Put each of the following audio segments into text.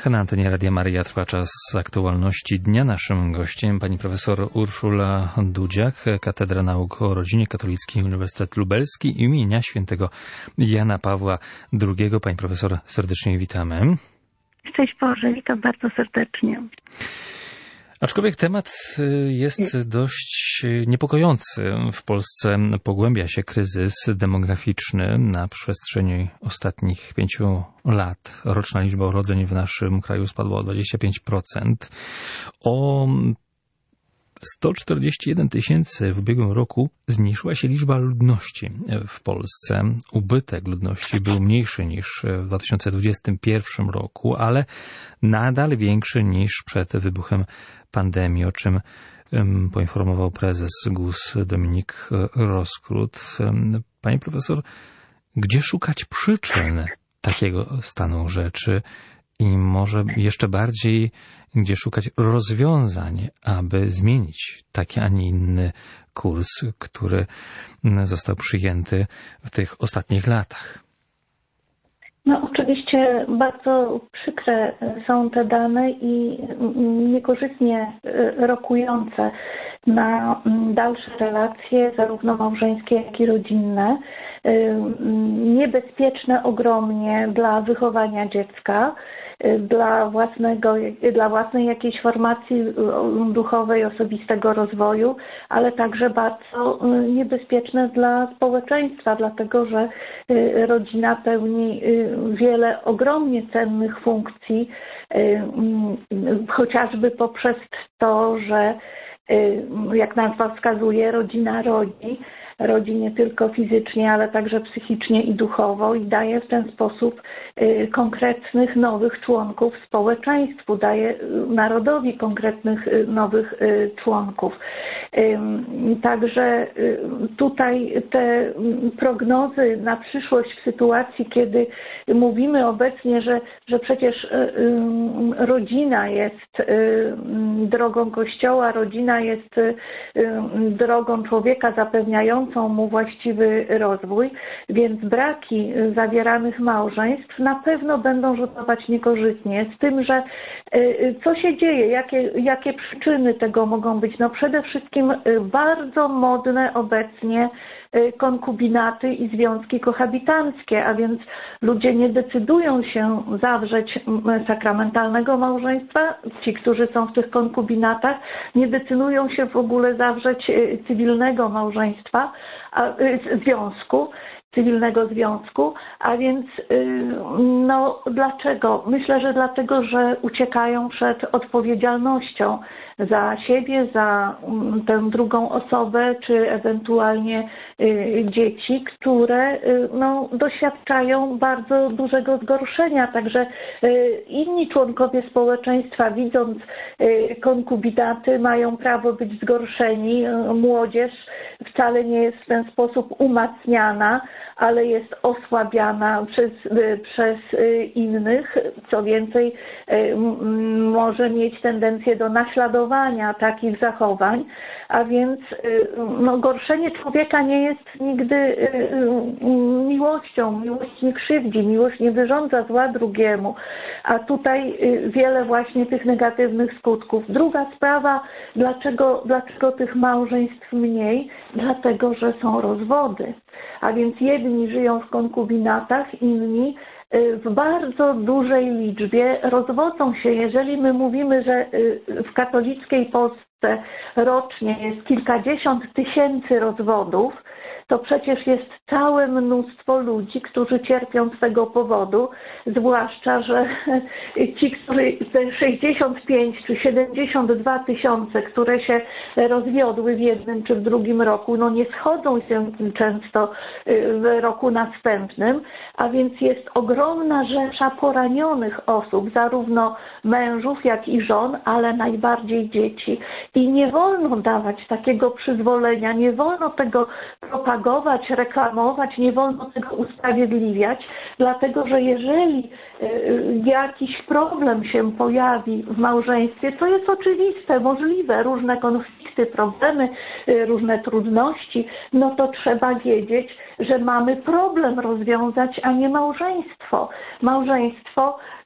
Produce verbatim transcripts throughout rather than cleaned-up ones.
Na antenie Radia Maryja trwa czas aktualności dnia. Naszym gościem pani profesor Urszula Dudziak, Katedra Nauk o Rodzinie, Katolicki Uniwersytet Lubelski imienia świętego Jana Pawła drugiego. Pani profesor, serdecznie witamy. Szczęść Boże, witam bardzo serdecznie. Aczkolwiek temat jest dość niepokojący. W Polsce pogłębia się kryzys demograficzny na przestrzeni ostatnich pięciu lat. Roczna liczba urodzeń w naszym kraju spadła o dwadzieścia pięć procent. O sto czterdzieści jeden tysięcy w ubiegłym roku zmniejszyła się liczba ludności w Polsce. Ubytek ludności był mniejszy niż w dwa tysiące dwudziestym pierwszym roku, ale nadal większy niż przed wybuchem pandemii, o czym poinformował prezes G U S Dominik Roskrót. Panie profesor, gdzie szukać przyczyn takiego stanu rzeczy i może jeszcze bardziej, gdzie szukać rozwiązań, aby zmienić taki, a nie inny kurs, który został przyjęty w tych ostatnich latach? No oczywiście bardzo przykre są te dane i niekorzystnie rokujące na dalsze relacje, zarówno małżeńskie, jak i rodzinne. Niebezpieczne ogromnie dla wychowania dziecka, dla własnego, dla własnej jakiejś formacji duchowej, osobistego rozwoju, ale także bardzo niebezpieczne dla społeczeństwa, dlatego że rodzina pełni wiele ogromnie cennych funkcji, chociażby poprzez to, że jak nazwa wskazuje, rodzina rodzi. Rodzi nie tylko fizycznie, ale także psychicznie i duchowo i daje w ten sposób konkretnych nowych członków społeczeństwu, daje narodowi konkretnych nowych członków. Także tutaj te prognozy na przyszłość w sytuacji, kiedy mówimy obecnie, że, że przecież rodzina jest drogą Kościoła, rodzina jest drogą człowieka zapewniającą mu właściwy rozwój, więc braki zawieranych małżeństw na pewno będą rzutować niekorzystnie. Z tym, że co się dzieje, jakie, jakie przyczyny tego mogą być? No przede wszystkim bardzo modne obecnie konkubinaty i związki kohabitanckie, a więc ludzie nie decydują się zawrzeć sakramentalnego małżeństwa. Ci, którzy są w tych konkubinatach, nie decydują się w ogóle zawrzeć cywilnego małżeństwa, a, związku, cywilnego związku, a więc no dlaczego? Myślę, że dlatego, że uciekają przed odpowiedzialnością za siebie, za tę drugą osobę, czy ewentualnie dzieci, które no, doświadczają bardzo dużego zgorszenia. Także inni członkowie społeczeństwa, widząc konkubinaty, mają prawo być zgorszeni. Młodzież wcale nie jest w ten sposób umacniana, ale jest osłabiana przez, przez innych. Co więcej, może mieć tendencję do naśladowania takich zachowań, a więc no, gorszenie człowieka nie jest nigdy miłością. Miłość nie krzywdzi, miłość nie wyrządza zła drugiemu, a tutaj wiele właśnie tych negatywnych skutków. Druga sprawa, dlaczego, dlaczego tych małżeństw mniej? Dlatego, że są rozwody. A więc jedni żyją w konkubinatach, inni w bardzo dużej liczbie rozwodzą się. Jeżeli my mówimy, że w katolickiej Polsce rocznie jest kilkadziesiąt tysięcy rozwodów, to przecież jest całe mnóstwo ludzi, którzy cierpią z tego powodu, zwłaszcza, że ci, którzy te sześćdziesiąt pięć czy siedemdziesiąt dwa tysiące, które się rozwiodły w jednym czy w drugim roku, no nie schodzą się często w roku następnym, a więc jest ogromna rzesza poranionych osób, zarówno mężów, jak i żon, ale najbardziej dzieci. I nie wolno dawać takiego przyzwolenia, nie wolno tego propagować, reklamować, nie wolno tego usprawiedliwiać, dlatego że jeżeli jakiś problem się pojawi w małżeństwie, to jest oczywiste, możliwe, różne konflikty, problemy, różne trudności, no to trzeba wiedzieć, że mamy problem rozwiązać, a nie małżeństwo. Małżeństwo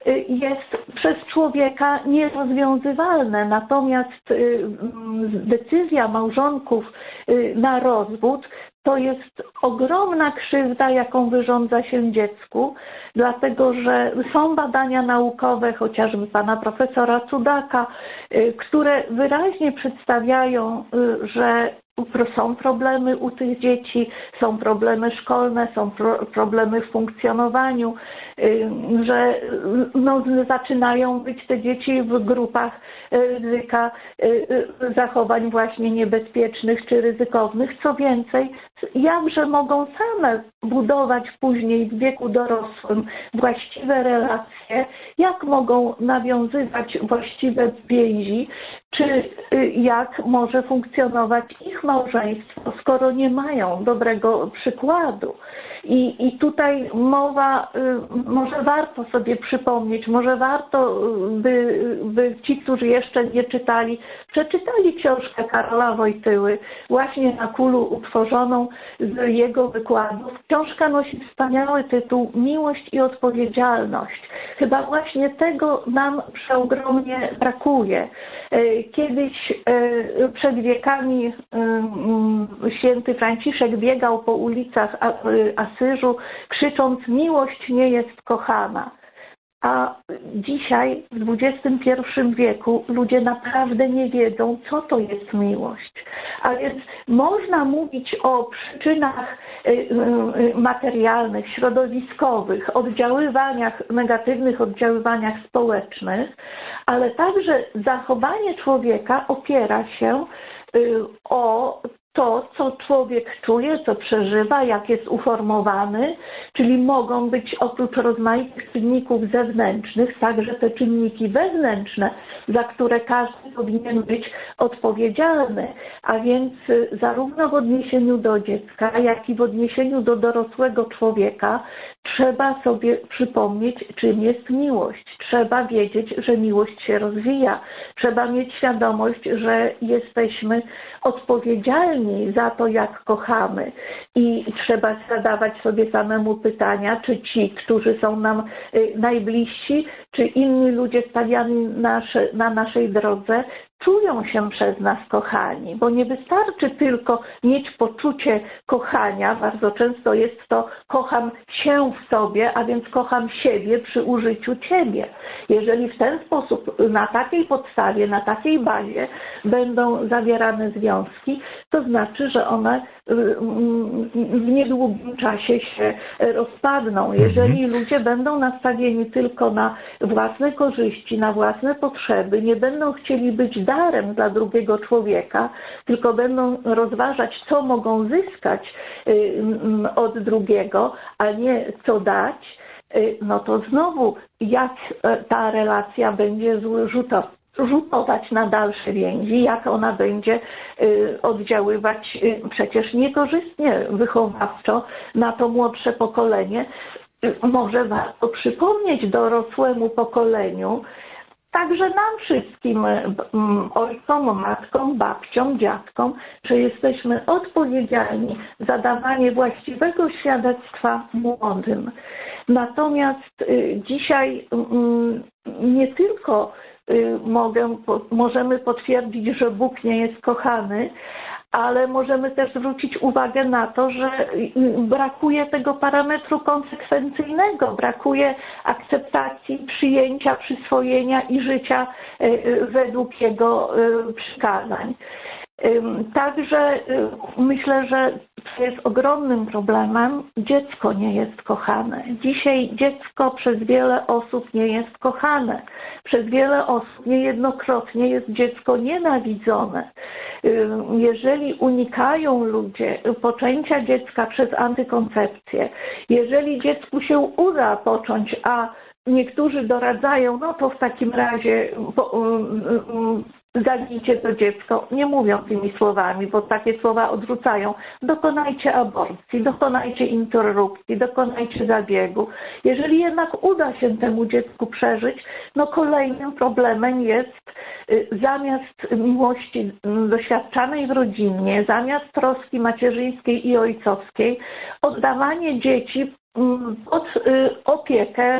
jest przez człowieka nierozwiązywalne. Natomiast decyzja małżonków na rozwód to jest ogromna krzywda, jaką wyrządza się dziecku, dlatego że są badania naukowe, chociażby pana profesora Cudaka, które wyraźnie przedstawiają, że są problemy u tych dzieci, są problemy szkolne, są pro, problemy w funkcjonowaniu, że no, zaczynają być te dzieci w grupach ryzyka zachowań właśnie niebezpiecznych czy ryzykownych. Co więcej, jakże mogą same budować później w wieku dorosłym właściwe relacje, jak mogą nawiązywać właściwe więzi, czy jak może funkcjonować ich małżeństwo, skoro nie mają dobrego przykładu. I, i tutaj mowa, może warto sobie przypomnieć, może warto, by, by ci, którzy jeszcze nie czytali, przeczytali książkę Karola Wojtyły, właśnie na Kulu utworzoną z jego wykładów. Książka nosi wspaniały tytuł Miłość i odpowiedzialność. Chyba właśnie tego nam przeogromnie brakuje. Kiedyś przed wiekami święty Franciszek biegał po ulicach Asyżu, krzycząc: miłość nie jest kochana. A dzisiaj, w dwudziestym pierwszym wieku, ludzie naprawdę nie wiedzą, co to jest miłość. A więc można mówić o przyczynach materialnych, środowiskowych, oddziaływaniach, negatywnych oddziaływaniach społecznych, ale także zachowanie człowieka opiera się o to, co człowiek czuje, co przeżywa, jak jest uformowany, czyli mogą być oprócz rozmaitych czynników zewnętrznych także te czynniki wewnętrzne, za które każdy powinien być odpowiedzialny, a więc zarówno w odniesieniu do dziecka, jak i w odniesieniu do dorosłego człowieka trzeba sobie przypomnieć, czym jest miłość. Trzeba wiedzieć, że miłość się rozwija. Trzeba mieć świadomość, że jesteśmy odpowiedzialni za to, jak kochamy. I trzeba zadawać sobie samemu pytania, czy ci, którzy są nam najbliżsi, czy inni ludzie stawiani nasze, na naszej drodze, czują się przez nas kochani, bo nie wystarczy tylko mieć poczucie kochania, bardzo często jest to kocham się w sobie, a więc kocham siebie przy użyciu ciebie. Jeżeli w ten sposób, na takiej podstawie, na takiej bazie będą zawierane związki, to znaczy, że one w niedługim czasie się rozpadną. Jeżeli ludzie będą nastawieni tylko na własne korzyści, na własne potrzeby, nie będą chcieli być darem dla drugiego człowieka, tylko będą rozważać, co mogą zyskać od drugiego, a nie co dać, no to znowu jak ta relacja będzie rzutować na dalsze więzi, jak ona będzie oddziaływać przecież niekorzystnie wychowawczo na to młodsze pokolenie. Może warto przypomnieć dorosłemu pokoleniu, także nam wszystkim, ojcom, matkom, babciom, dziadkom, że jesteśmy odpowiedzialni za dawanie właściwego świadectwa młodym. Natomiast dzisiaj nie tylko mogę, możemy potwierdzić, że Bóg nie jest kochany, ale możemy też zwrócić uwagę na to, że brakuje tego parametru konsekwencyjnego, brakuje akceptacji, przyjęcia, przyswojenia i życia według jego przykazań. Także myślę, że to jest ogromnym problemem. Dziecko nie jest kochane. Dzisiaj dziecko przez wiele osób nie jest kochane. Przez wiele osób niejednokrotnie jest dziecko nienawidzone. Jeżeli unikają ludzie poczęcia dziecka przez antykoncepcję, jeżeli dziecku się uda począć, a niektórzy doradzają, no to w takim razie zabijcie to dziecko, nie mówią tymi słowami, bo takie słowa odrzucają. Dokonajcie aborcji, dokonajcie interrupcji, dokonajcie zabiegu. Jeżeli jednak uda się temu dziecku przeżyć, no kolejnym problemem jest zamiast miłości doświadczanej w rodzinie, zamiast troski macierzyńskiej i ojcowskiej, oddawanie dzieci pod opiekę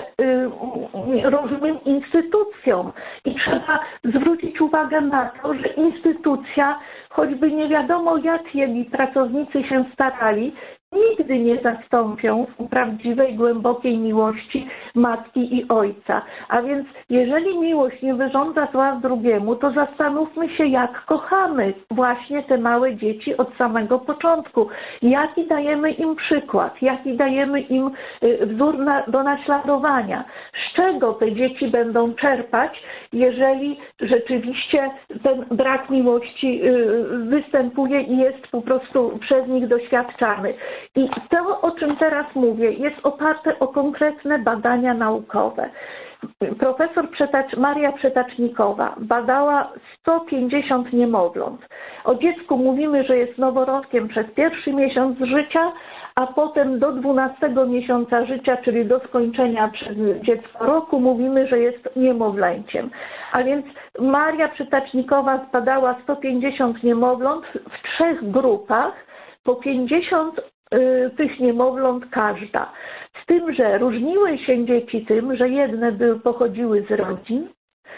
różnym instytucjom. I trzeba zwrócić uwagę na to, że instytucja, choćby nie wiadomo jak jej pracownicy się starali, nigdy nie zastąpią prawdziwej, głębokiej miłości matki i ojca. A więc jeżeli miłość nie wyrządza zła drugiemu, to zastanówmy się, jak kochamy właśnie te małe dzieci od samego początku. Jaki dajemy im przykład, jaki dajemy im wzór na, do naśladowania. Z czego te dzieci będą czerpać, jeżeli rzeczywiście ten brak miłości występuje i jest po prostu przez nich doświadczany. I to, o czym teraz mówię, jest oparte o konkretne badania naukowe. Profesor Przetacz, Maria Przetacznikowa badała sto pięćdziesiąt niemowląt. O dziecku mówimy, że jest noworodkiem przez pierwszy miesiąc życia, a potem do dwunastego miesiąca życia, czyli do skończenia przez dziecko roku, mówimy, że jest niemowlęciem. A więc Maria Przetacznikowa zbadała sto pięćdziesiąt niemowląt w trzech grupach, po pięćdziesiąt y, tych niemowląt każda. Z tym, że różniły się dzieci tym, że jedne były, pochodziły z rodzin,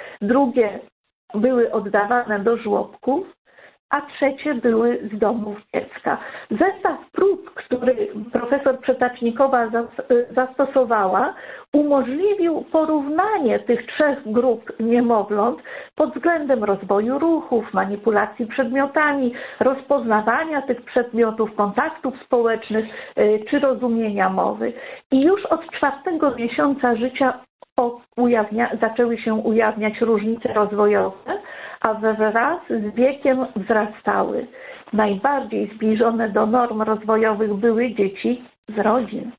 drugie były oddawane do żłobków, a trzecie były z domów dziecka. Zestaw prób, który profesor Przetacznikowa zastosowała, umożliwił porównanie tych trzech grup niemowląt pod względem rozwoju ruchów, manipulacji przedmiotami, rozpoznawania tych przedmiotów, kontaktów społecznych czy rozumienia mowy. I już od czwartego miesiąca życia ujawnia, zaczęły się ujawniać różnice rozwojowe, a wraz z wiekiem wzrastały. Najbardziej zbliżone do norm rozwojowych były dzieci z rodzin,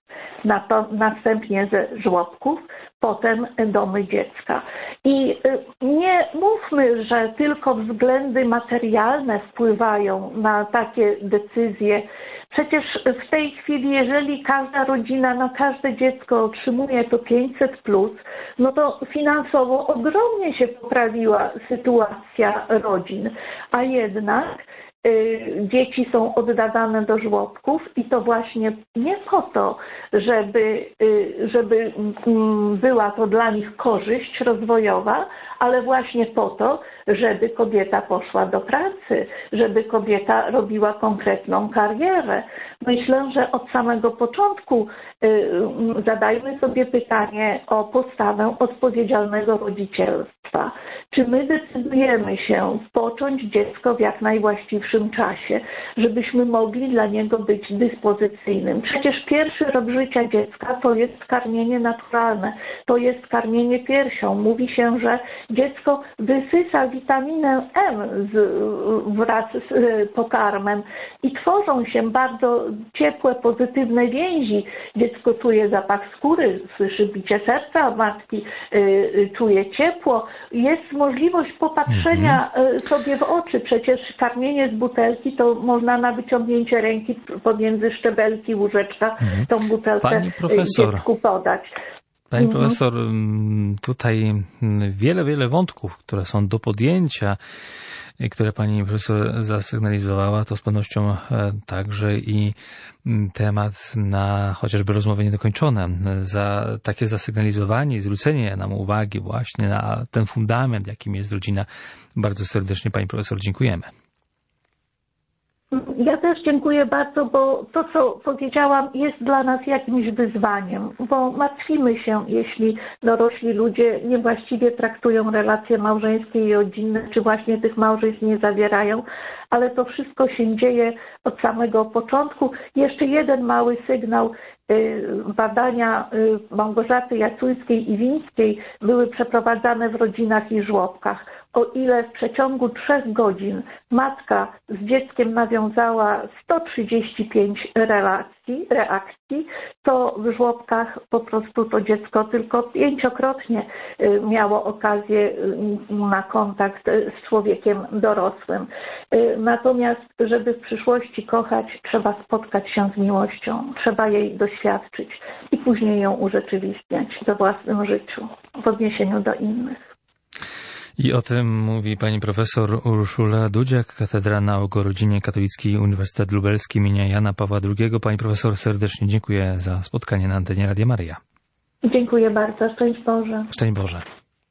następnie ze żłobków, potem domy dziecka. I nie mówmy, że tylko względy materialne wpływają na takie decyzje. Przecież w tej chwili, jeżeli każda rodzina na każde dziecko otrzymuje to pięćset plus, no to finansowo ogromnie się poprawiła sytuacja rodzin, a jednak dzieci są oddawane do żłobków i to właśnie nie po to, żeby, żeby była to dla nich korzyść rozwojowa, ale właśnie po to, żeby kobieta poszła do pracy, żeby kobieta robiła konkretną karierę. Myślę, że od samego początku zadajmy sobie pytanie o postawę odpowiedzialnego rodzicielstwa. Czy my decydujemy się począć dziecko w jak najwłaściwszym czasie, żebyśmy mogli dla niego być dyspozycyjnym? Przecież pierwszy rok życia dziecka to jest karmienie naturalne, to jest karmienie piersią. Mówi się, że dziecko wysysa witaminę M z, wraz z pokarmem i tworzą się bardzo ciepłe, pozytywne więzi. Dziecko czuje zapach skóry, słyszy bicie serca matki, czuje ciepło. Jest możliwość popatrzenia mm-hmm. sobie w oczy. Przecież karmienie z butelki to można na wyciągnięcie ręki pomiędzy szczebelki łóżeczka mm-hmm. tą butelkę Pani profesor, dziecku podać. Pani mm-hmm. profesor, tutaj wiele, wiele wątków, które są do podjęcia, które pani profesor zasygnalizowała, to z pewnością także i temat na chociażby rozmowy niedokończone. Za takie zasygnalizowanie i zwrócenie nam uwagi właśnie na ten fundament, jakim jest rodzina, bardzo serdecznie pani profesor dziękujemy. Ja też dziękuję bardzo, bo to, co powiedziałam, jest dla nas jakimś wyzwaniem, bo martwimy się, jeśli dorośli ludzie niewłaściwie traktują relacje małżeńskie i rodzinne, czy właśnie tych małżeństw nie zawierają, ale to wszystko się dzieje od samego początku. Jeszcze jeden mały sygnał. Badania Małgorzaty Jacuńskiej i Wińskiej były przeprowadzane w rodzinach i żłobkach. O ile w przeciągu trzech godzin matka z dzieckiem nawiązała sto trzydzieści pięć relacji, reakcji, to w żłobkach po prostu to dziecko tylko pięciokrotnie miało okazję na kontakt z człowiekiem dorosłym. Natomiast, żeby w przyszłości kochać, trzeba spotkać się z miłością, trzeba jej doświadczyć i później ją urzeczywistniać we własnym życiu, w odniesieniu do innych. I o tym mówi pani profesor Urszula Dudziak, Katedra Nauk o Rodzinie Katolickiej Uniwersytet Lubelski im. Jana Pawła drugiego. Pani profesor, serdecznie dziękuję za spotkanie na antenie Radia Maryja. Dziękuję bardzo. Szczęść Boże. Szczęść Boże.